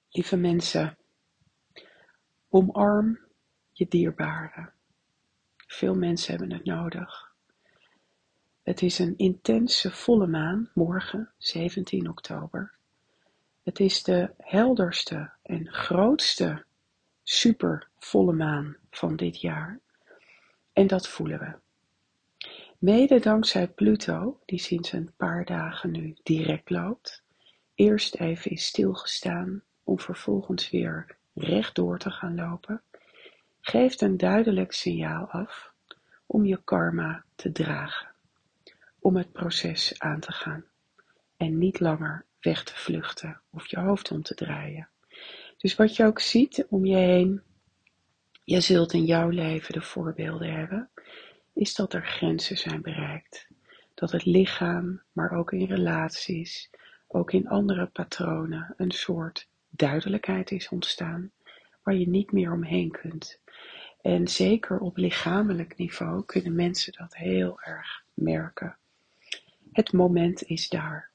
Lieve mensen, omarm je dierbaren. Veel mensen hebben het nodig. Het is een intense volle maan, morgen 17 oktober. Het is de helderste en grootste super volle maan van dit jaar. En dat voelen we. Mede dankzij Pluto, die sinds een paar dagen nu direct loopt. Eerst even is stilgestaan om vervolgens weer rechtdoor te gaan lopen. Geeft een duidelijk signaal af om je karma te dragen, om het proces aan te gaan en niet langer weg te vluchten of je hoofd om te draaien. Dus wat je ook ziet om je heen, je zult in jouw leven de voorbeelden hebben, is dat er grenzen zijn bereikt. Dat het lichaam, maar ook in relaties, ook in andere patronen, een soort duidelijkheid is ontstaan waar je niet meer omheen kunt. En zeker op lichamelijk niveau kunnen mensen dat heel erg merken. Het moment is daar.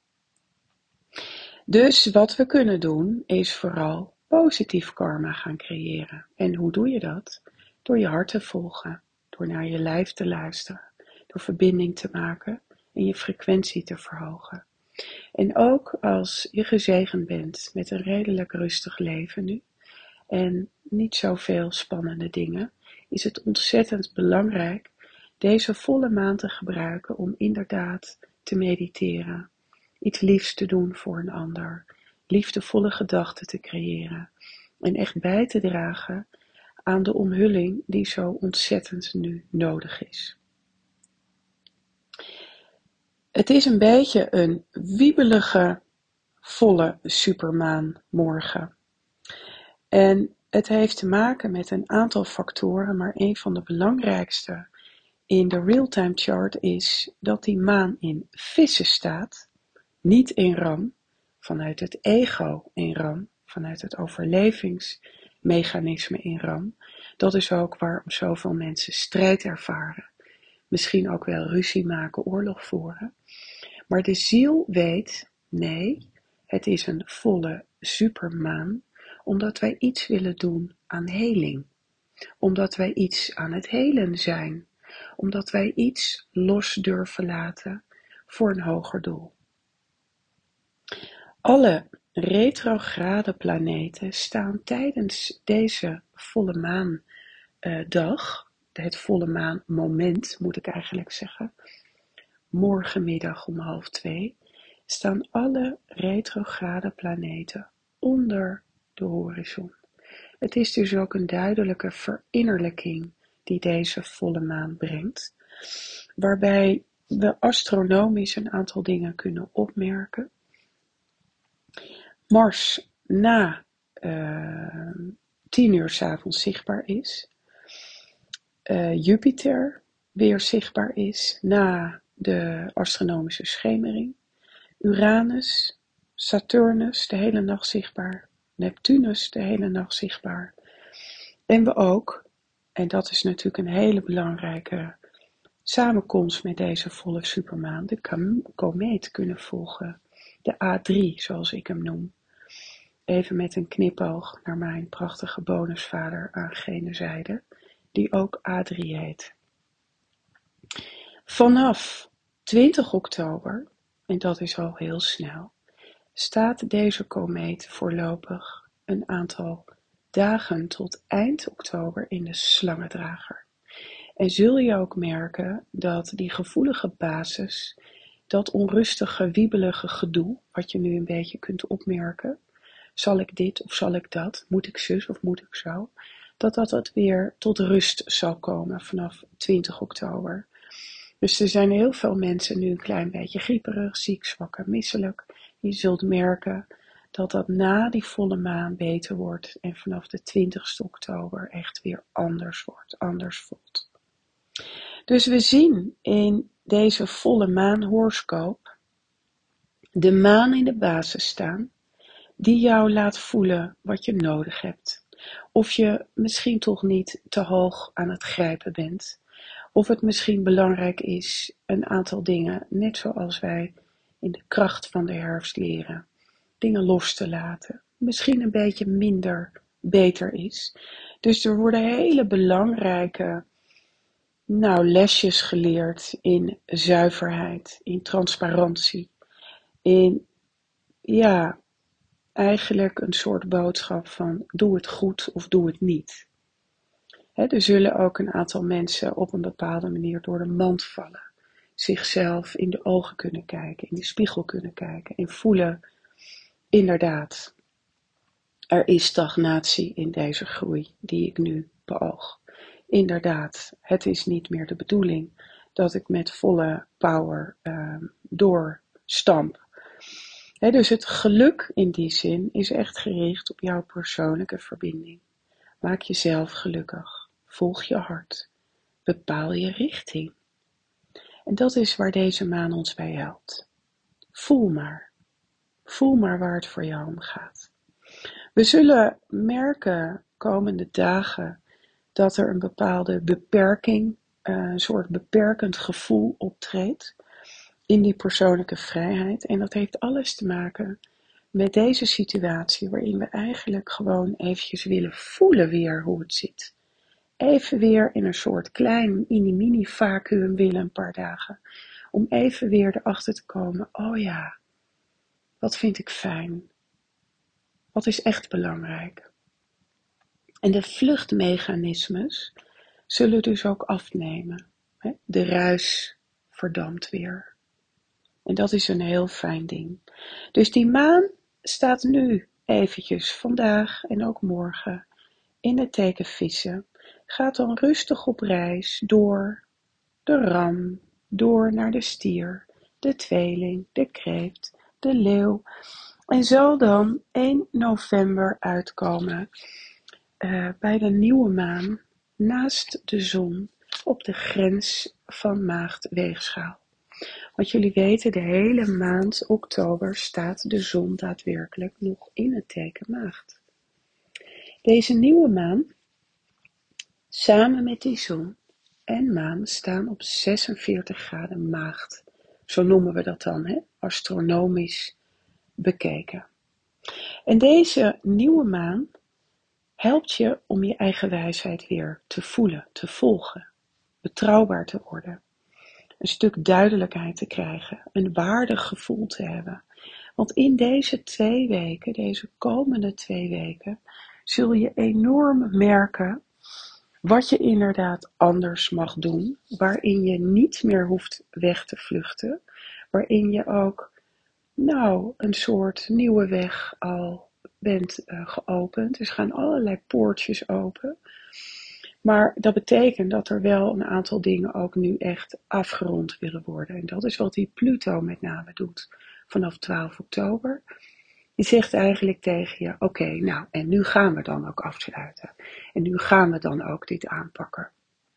Dus wat we kunnen doen is vooral positief karma gaan creëren. En hoe doe je dat? Door je hart te volgen, door naar je lijf te luisteren, door verbinding te maken en je frequentie te verhogen. En ook als je gezegend bent met een redelijk rustig leven nu en niet zoveel spannende dingen, is het ontzettend belangrijk deze volle maan te gebruiken om inderdaad te mediteren, iets liefs te doen voor een ander, liefdevolle gedachten te creëren en echt bij te dragen aan de omhulling die zo ontzettend nu nodig is. Het is een beetje een wiebelige, volle supermaan morgen. En het heeft te maken met een aantal factoren, maar een van de belangrijkste in de real-time chart is dat die maan in vissen staat, niet in ram, vanuit het ego in ram, vanuit het overlevingsmechanisme in ram. Dat is ook waarom zoveel mensen strijd ervaren, misschien ook wel ruzie maken, oorlog voeren. Maar de ziel weet, nee, het is een volle supermaan, omdat wij iets willen doen aan heling. Omdat wij iets aan het helen zijn. Omdat wij iets los durven laten voor een hoger doel. Alle retrograde planeten staan tijdens deze volle maandag, het volle maanmoment moet ik eigenlijk zeggen, morgenmiddag om 1:30, staan alle retrograde planeten onder de horizon. Het is dus ook een duidelijke verinnerlijking die deze volle maan brengt, waarbij we astronomisch een aantal dingen kunnen opmerken. Mars na 10 uur 's avonds zichtbaar is. Jupiter weer zichtbaar is na de astronomische schemering. Uranus, Saturnus de hele nacht zichtbaar. Neptunus de hele nacht zichtbaar. En we ook, en dat is natuurlijk een hele belangrijke samenkomst met deze volle supermaan, de komeet kunnen volgen. De A3, zoals ik hem noem. Even met een knipoog naar mijn prachtige bonusvader aan gene zijde, die ook A3 heet. Vanaf 20 oktober, en dat is al heel snel, staat deze komeet voorlopig een aantal dagen tot eind oktober in de slangendrager. En zul je ook merken dat die gevoelige basis, dat onrustige, wiebelige gedoe, wat je nu een beetje kunt opmerken, zal ik dit of zal ik dat, moet ik zus of moet ik zo, dat weer tot rust zal komen vanaf 20 oktober. Dus er zijn heel veel mensen nu een klein beetje grieperig, ziek, zwak en misselijk. Je zult merken dat dat na die volle maan beter wordt en vanaf de 20ste oktober echt weer anders wordt, anders voelt. Dus we zien in deze volle maanhoroscoop de maan in de basis staan, die jou laat voelen wat je nodig hebt. Of je misschien toch niet te hoog aan het grijpen bent. Of het misschien belangrijk is een aantal dingen, net zoals wij in de kracht van de herfst leren, dingen los te laten. misschien een beetje minder beter is. Dus er worden hele belangrijke lesjes geleerd in zuiverheid, in transparantie, in eigenlijk een soort boodschap van doe het goed of doe het niet. Er zullen ook een aantal mensen op een bepaalde manier door de mand vallen. Zichzelf in de ogen kunnen kijken, in de spiegel kunnen kijken en voelen, inderdaad, er is stagnatie in deze groei die ik nu beoog. Inderdaad, het is niet meer de bedoeling dat ik met volle power doorstamp. Dus het geluk in die zin is echt gericht op jouw persoonlijke verbinding. Maak jezelf gelukkig. Volg je hart. Bepaal je richting. En dat is waar deze maan ons bij helpt. Voel maar. Voel maar waar het voor jou om gaat. We zullen merken komende dagen dat er een bepaalde beperking, een soort beperkend gevoel optreedt in die persoonlijke vrijheid. En dat heeft alles te maken met deze situatie waarin we eigenlijk gewoon eventjes willen voelen weer hoe het zit. Even weer in een soort klein mini vacuüm willen een paar dagen. Om even weer erachter te komen, oh ja, wat vind ik fijn? Wat is echt belangrijk? En de vluchtmechanismes zullen dus ook afnemen. De ruis verdampt weer. En dat is een heel fijn ding. Dus die maan staat nu eventjes vandaag en ook morgen in het teken vissen. Gaat dan rustig op reis door de ram, door naar de stier, de tweeling, de kreeft, de leeuw. En zal dan 1 november uitkomen bij de nieuwe maan naast de zon op de grens van Maagd-Weegschaal. Want jullie weten, de hele maand oktober staat de zon daadwerkelijk nog in het teken Maagd. Deze nieuwe maan, samen met die zon en maan, staan op 46 graden Maagd. Zo noemen we dat dan, astronomisch bekeken. En deze nieuwe maan helpt je om je eigen wijsheid weer te voelen, te volgen, betrouwbaar te worden. Een stuk duidelijkheid te krijgen, een waardig gevoel te hebben. Want in deze 2 weken, deze komende 2 weken, zul je enorm merken wat je inderdaad anders mag doen, waarin je niet meer hoeft weg te vluchten, waarin je ook een soort nieuwe weg al bent geopend. Dus gaan allerlei poortjes open. Maar dat betekent dat er wel een aantal dingen ook nu echt afgerond willen worden. En dat is wat die Pluto met name doet vanaf 12 oktober. Die zegt eigenlijk tegen je, oké, en nu gaan we dan ook afsluiten. En nu gaan we dan ook dit aanpakken.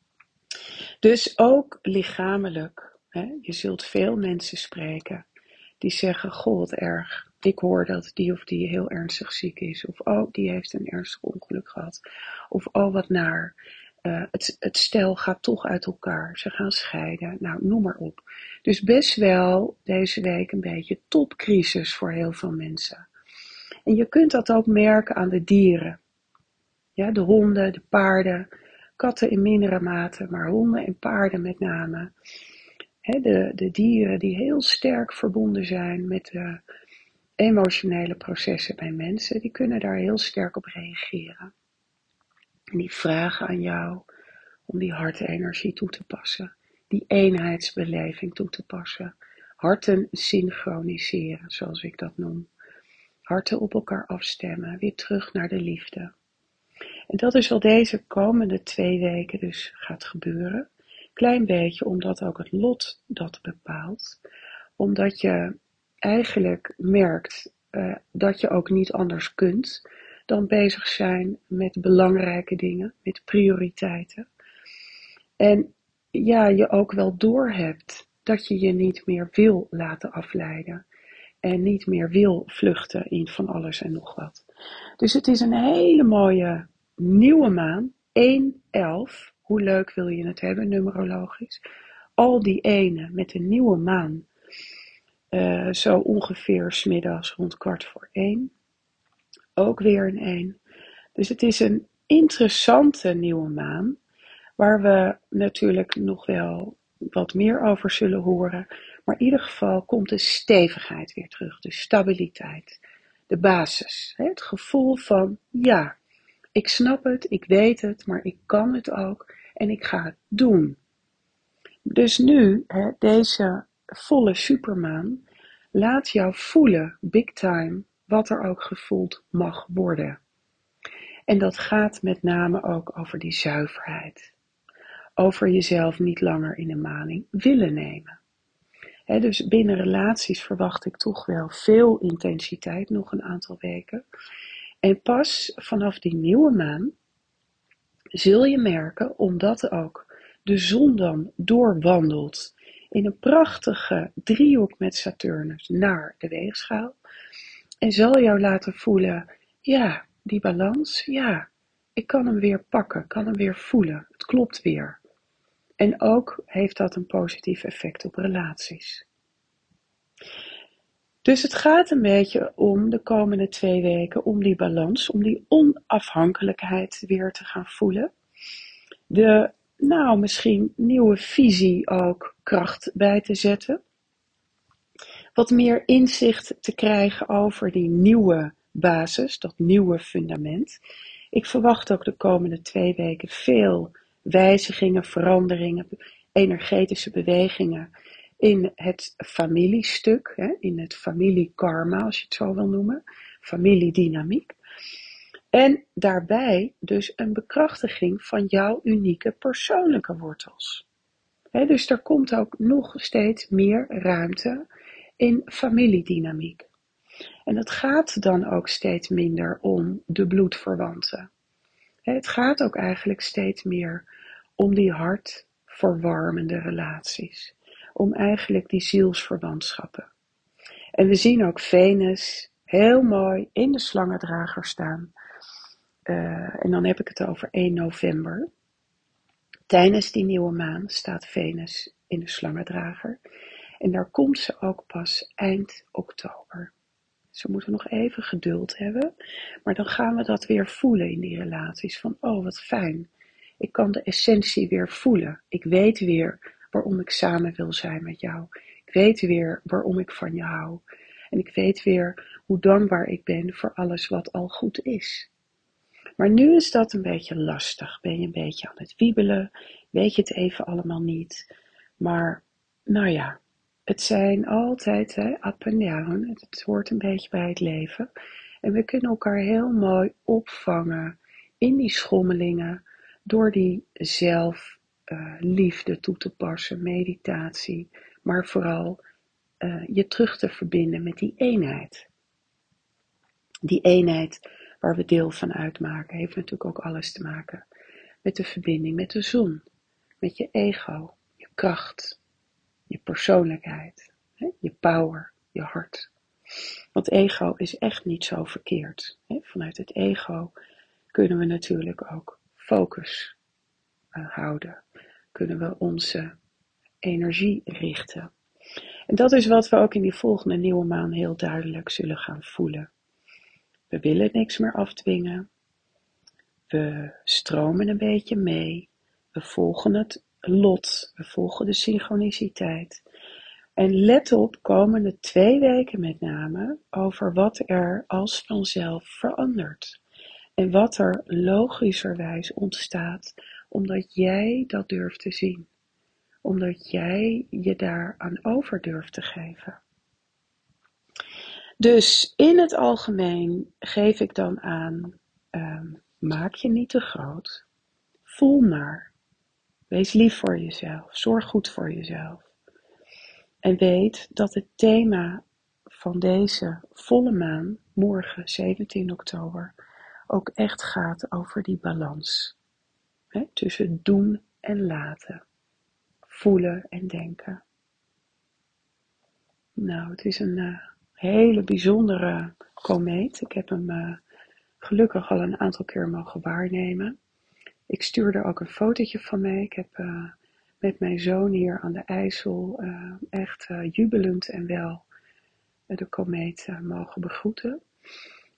Dus ook lichamelijk. Je zult veel mensen spreken die zeggen, goh, wat erg. Ik hoor dat die of die heel ernstig ziek is. Of oh, die heeft een ernstig ongeluk gehad. Of oh, wat naar. Het stel gaat toch uit elkaar. Ze gaan scheiden. Noem maar op. Dus best wel deze week een beetje topcrisis voor heel veel mensen. En je kunt dat ook merken aan de dieren. Ja, de honden, de paarden, katten in mindere mate, maar honden en paarden met name. De dieren die heel sterk verbonden zijn met de emotionele processen bij mensen, die kunnen daar heel sterk op reageren. En die vragen aan jou om die hartenergie toe te passen, die eenheidsbeleving toe te passen, harten synchroniseren, zoals ik dat noem. Harten op elkaar afstemmen, weer terug naar de liefde. En dat is wat deze komende 2 weken dus gaat gebeuren. Klein beetje omdat ook het lot dat bepaalt. Omdat je eigenlijk merkt dat je ook niet anders kunt dan bezig zijn met belangrijke dingen, met prioriteiten. En je ook wel doorhebt dat je je niet meer wil laten afleiden. En niet meer wil vluchten in van alles en nog wat. Dus het is een hele mooie nieuwe maan. 1-11. Hoe leuk wil je het hebben, numerologisch? Al die ene met de nieuwe maan. Zo ongeveer 's middags rond 1:15. Ook weer een 1. Dus het is een interessante nieuwe maan, waar we natuurlijk nog wel wat meer over zullen horen. Maar in ieder geval komt de stevigheid weer terug, de stabiliteit, de basis. Het gevoel van, ja, ik snap het, ik weet het, maar ik kan het ook en ik ga het doen. Dus nu, deze volle supermaan, laat jou voelen, big time, wat er ook gevoeld mag worden. En dat gaat met name ook over die zuiverheid. Over jezelf niet langer in een maling willen nemen. Dus binnen relaties verwacht ik toch wel veel intensiteit, nog een aantal weken. En pas vanaf die nieuwe maan zul je merken, omdat ook de zon dan doorwandelt in een prachtige driehoek met Saturnus naar de weegschaal. En zal jou laten voelen, ja, die balans, ja, ik kan hem weer pakken, kan hem weer voelen. Het klopt weer. En ook heeft dat een positief effect op relaties. Dus het gaat een beetje om de komende 2 weken, om die balans, om die onafhankelijkheid weer te gaan voelen. De, misschien nieuwe visie ook kracht bij te zetten. Wat meer inzicht te krijgen over die nieuwe basis, dat nieuwe fundament. Ik verwacht ook de komende 2 weken veel wijzigingen, veranderingen, energetische bewegingen in het familiestuk, in het familiekarma, als je het zo wil noemen, familiedynamiek. En daarbij dus een bekrachtiging van jouw unieke persoonlijke wortels. Dus er komt ook nog steeds meer ruimte in familiedynamiek. En het gaat dan ook steeds minder om de bloedverwanten. Het gaat ook eigenlijk steeds meer om die hartverwarmende relaties. Om eigenlijk die zielsverwantschappen. En we zien ook Venus heel mooi in de slangendrager staan. En dan heb ik het over 1 november. Tijdens die nieuwe maan staat Venus in de slangendrager. En daar komt ze ook pas eind oktober. Dus we moeten nog even geduld hebben. Maar dan gaan we dat weer voelen in die relaties. Van, oh wat fijn. Ik kan de essentie weer voelen. Ik weet weer waarom ik samen wil zijn met jou. Ik weet weer waarom ik van je hou. En ik weet weer hoe dankbaar ik ben voor alles wat al goed is. Maar nu is dat een beetje lastig. Ben je een beetje aan het wiebelen? Weet je het even allemaal niet? Maar, het zijn altijd up en down. Het hoort een beetje bij het leven. En we kunnen elkaar heel mooi opvangen in die schommelingen. Door die zelfliefde toe te passen, meditatie. Maar vooral je terug te verbinden met die eenheid. Die eenheid waar we deel van uitmaken, heeft natuurlijk ook alles te maken met de verbinding met de zon, met je ego, je kracht, je persoonlijkheid, je power, je hart. Want ego is echt niet zo verkeerd. Vanuit het ego kunnen we natuurlijk ook focus houden, kunnen we onze energie richten. En dat is wat we ook in die volgende nieuwe maan heel duidelijk zullen gaan voelen. We willen niks meer afdwingen. We stromen een beetje mee. We volgen het lot. We volgen de synchroniciteit. En let op, komende 2 weken met name, over wat er als vanzelf verandert. En wat er logischerwijs ontstaat, omdat jij dat durft te zien. Omdat jij je daar aan over durft te geven. Dus in het algemeen geef ik dan aan, maak je niet te groot. Voel maar. Wees lief voor jezelf. Zorg goed voor jezelf. En weet dat het thema van deze volle maan, morgen 17 oktober, ook echt gaat over die balans. Tussen doen en laten. Voelen en denken. Nou, het is een hele bijzondere komeet. Ik heb hem gelukkig al een aantal keer mogen waarnemen. Ik stuur er ook een fotootje van mee. Ik heb met mijn zoon hier aan de IJssel echt jubelend en wel de komeet mogen begroeten.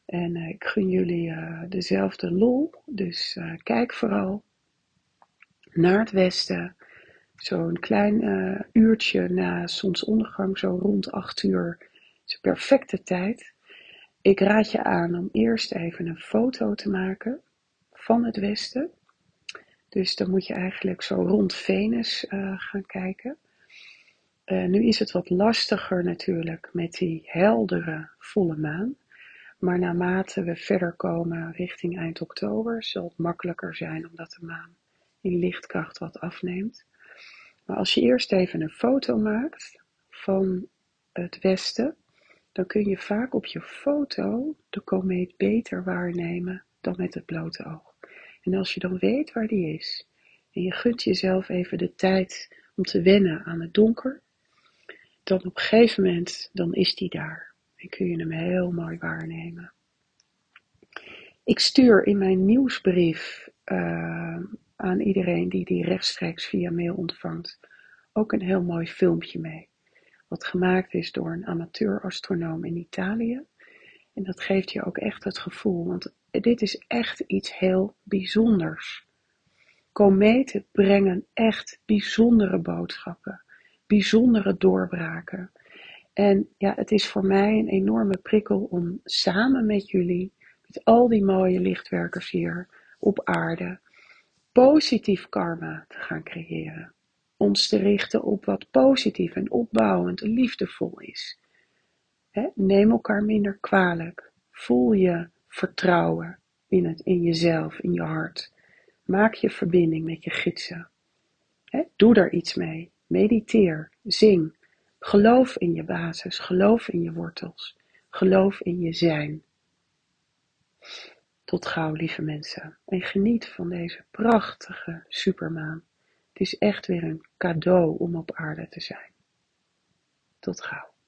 En ik gun jullie dezelfde lol. Dus kijk vooral naar het westen. Zo'n klein uurtje na zonsondergang, zo rond 8 uur. Is een perfecte tijd. Ik raad je aan om eerst even een foto te maken van het westen. Dus dan moet je eigenlijk zo rond Venus gaan kijken. Nu is het wat lastiger natuurlijk met die heldere volle maan. Maar naarmate we verder komen richting eind oktober zal het makkelijker zijn omdat de maan in lichtkracht wat afneemt. Maar als je eerst even een foto maakt van het westen, dan kun je vaak op je foto de komeet beter waarnemen dan met het blote oog. En als je dan weet waar die is, en je gunt jezelf even de tijd om te wennen aan het donker, dan op een gegeven moment, dan is die daar. En kun je hem heel mooi waarnemen. Ik stuur in mijn nieuwsbrief aan iedereen die rechtstreeks via mail ontvangt, ook een heel mooi filmpje mee. Wat gemaakt is door een amateur-astronoom in Italië. En dat geeft je ook echt het gevoel, want dit is echt iets heel bijzonders. Kometen brengen echt bijzondere boodschappen, bijzondere doorbraken. En ja, het is voor mij een enorme prikkel om samen met jullie, met al die mooie lichtwerkers hier op aarde, positief karma te gaan creëren. Ons te richten op wat positief en opbouwend en liefdevol is. Neem elkaar minder kwalijk. Voel je vertrouwen in jezelf, in je hart. Maak je verbinding met je gidsen. Doe daar iets mee. Mediteer, zing. Geloof in je basis, geloof in je wortels. Geloof in je zijn. Tot gauw, lieve mensen. En geniet van deze prachtige supermaan. Het is echt weer een cadeau om op aarde te zijn. Tot gauw.